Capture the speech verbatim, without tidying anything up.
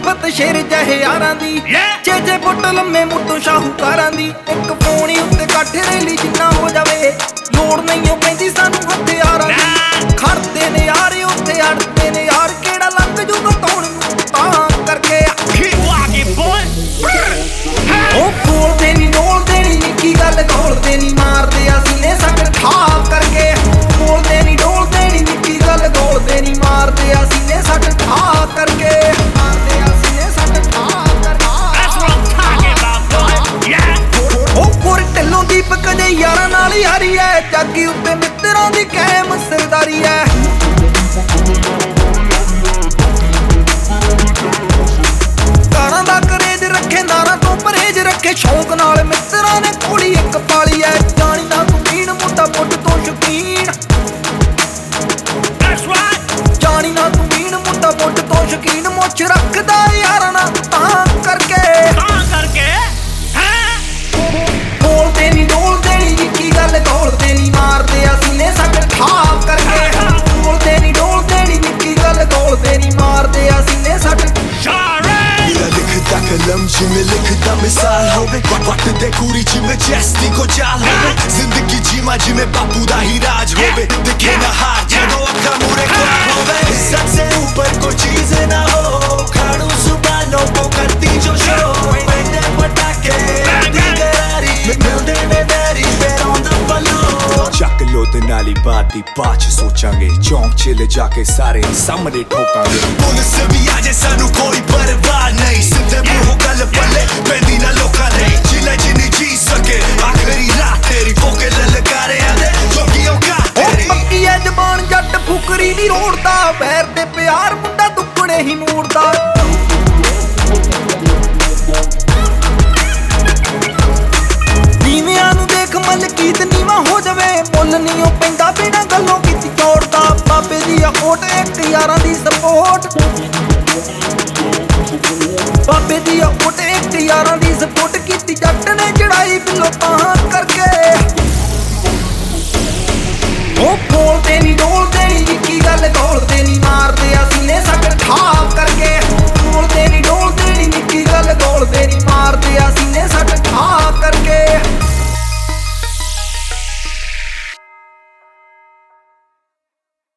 ਸਿਫਤ ਸ਼ੇਰ ਜਹੇ ਯਾਰਾਂ ਦੀ ਛੇ ਛੇ ਫੁੱਟ ਲੰਮੇ ਮੁੱਢੋਂ ਸ਼ਾਹੂਕਾਰਾਂ ਦੀ ਇੱਕ ਪੌਣੀ ਉੱਤੇ ਕੱਠ ਰੇਲੀ ਜਿੰਨਾ ਹੋ ਜਾਵੇ ਲੋੜ ਨਹੀਂ ਪੈਂਦੀ ਸਾਨੂੰ ਹਥਿਆਰਾਂ ਦੀ ਖੜਦੇ ਨੇ ਯਾਰ ਉੱਥੇ ਅੜਦੇ ਨੇ ਯਾਰ ਕਿਹੜਾ ਲੰਘ ਜੂਗਾ ਤੌਣ ਨੂੰ ਤਾਂ ਕਰਕੇ ਉਹ ਬੋਲਦੇ ਨੀ ਡੋਲਦੇ ਨੀ ਨਿੱਕੀ ਗੱਲ ਗੋਲਦੇ ਨੀ ਮਾਰਦੇ ਅਸੀਂ ਨੇ ਸੱਟ ਠਾਪ ਕਰਕੇ ਬੋਲਦੇ ਨੀ ਡੋਲਦੇ ਨੀ ਨਿੱਕੀ ਗੱਲ ਗੋਲਦੇ ਨੀ ਮਾਰਦੇ ਅਸੀਂ ਨੇ ਸੱਟ ਠਾਪ ਕਰਕੇ ਮਾਰਦੇ ਅਸੀਂ ਨੇ ਸੱਟ ਠਾਪ ਕਰਕੇ ਉਹ ਕੋਰ ਢਿੱਲੋਂ ਦੀਪਕ ਦੇ ਯਾਰਾਂ ਨਾਲ ਯਾਰੀ ਐ ਜਾਗੀ ਉੱਤੇ ਮਿੱਤਰਾਂ ਦੀ ਕਾਇਮ ਸਰਦਾਰੀ ਐ ਗਾਣਾ ਦਾ ਕਰੇਜ ਰੱਖੇ ਨਾਰਾਂ ਤੋਂ ਪਰਹੇਜ ਰੱਖੇ ਸ਼ੌਕ ਨਾਲ ਮਿੱਤਰਾਂ ਨੇ ਕੁੜੀ ਇੱਕ ਪਾਲੀ ਐ ਜਾਣੀ ਨਾ ਤੂੰ ਪੀਣ ਮੁੰਡਾ ਮੁੱਢ ਤੋਂ ਸ਼ੌਕੀਨ ਜਾਣੀ ਨਾ ਤੂੰ ਪੀਣ ਮੁੰਡਾ ਮੁੱਢ ਤੋਂ ਸ਼ੌਕੀਨ ਮੁੱਛ ਰੱਖਦਾ ਯਾਰਾਂ ਨਾਲ ਤਾਂ ਕਰਕੇ ਤਾਂ ਕਰਕੇ ਬੋਲਦੇ ਨੀ ਡੋਲਦੇ ਨੀ ਨਿੱਕੀ ਗੱਲ ਗੋਲਦੇ ਨੀ ਮਾਰਦੇ ਅਸੀਂ ਨੇ ਸੱਟ ਠਾਪ ਕਰਕੇ ਬੋਲਦੇ ਨੀ ਡੋਲਦੇ ਨੀ ਨਿੱਕੀ ਗੱਲ ਗੋਲਦੇ ਨੀ ਮਾਰਦੇ ਅਸੀਂ ਨੇ ਸੱਟ ਲਿਖਦਾ ਕਲਮ ਜਿਵੇਂ ਲਿਖਦਾ ਮਿਸਾਲ ਹੋਵੇ ਵਕਤ ਦੇ ਕੂਰੀ ਜਿਵੇਂ ਜੈਸਟੀ ਕੋ ਚਾਲ ਹੋਵੇ ਜ਼ਿੰਦਗੀ ਜੀਵਾ ਜਿਵੇਂ ਬਾਪੂ ਦਾ ਹੀ ਰਾਜ ਹੋਵੇ ਦਿਖੇ ਨਾ ਹਾਰ ਜਦੋਂ ਅੱਖਾਂ ਮੂਰੇ ਖੜਾ ਹੋਵੇ सबसे ऊपर कोई चीज ना हो खाड़ू सुबानो को करती जो शो पेंडे पटाके दिगरारी मिलदे ने मेरी पैर on the balloon ਚੱਕ ਲੋ ਦੇ ਨਾਲੀ ਬਾਤ ਦੀ ਬਾਅਦ ਚ ਸੋਚਾਂਗੇ ਚੌਂਕ ਚ ਲੈ ਜਾ ਕੇ ਸਾਰੇ ਸਾਹਮਣੇ ਠੋਕਾਂਗੇ ਪੁਲਿਸ ਵੀ ਆ ਜੇ ਸਾਨੂੰ ਕੋਈ ਪਰਵਾਹ ਨਹੀਂ ਸਿੱਧੇ ਮੂੰਹ ਗੱਲ ਪੱਲੇ ਪੈਂਦੀ ਨਾ ਲੋਕਾਂ ਨੇ ਜਿਲੇ ਜਿੰਨੀ ਜੀ ਸਕੇ ਆਖਰੀ ਰਾਤ ਤੇਰੀ ਫੋਕੇ ਲਲਕਾਰਿਆਂ ਦੇ ਜੋਗੀਓ ਕਾ ਤੇਰੀ ਪੱਕੀ ਐ ਜ਼ਬਾਨ ਜੱਟ ਫੁਕਰੀ ਨਹੀਂ ਰੋੜਦਾ ਪੈਰ ਤੇ ਪਿਆਰ ਮੁੰਡਾ ਦੁੱਕੜੇ ਹੀ ਮੂਰਦਾ ਨੀਵਿਆਂ ਨੂੰ ਦੇਖ ਮਲਕੀਤ ਨੀਵਾ ਹੋ ਜਾਵੇ ਮੁੱਲ ਨਹੀਂ ਉਹ ਪੈਂਦਾ ਬਿਨਾਂ ਗੱਲੋਂ ਕੀਤੀ ਤੋੜਦਾ ਬਾਬੇ ਦੀ ਆ ਓਟ ਇੱਕ ਯਾਰਾਂ ਦੀ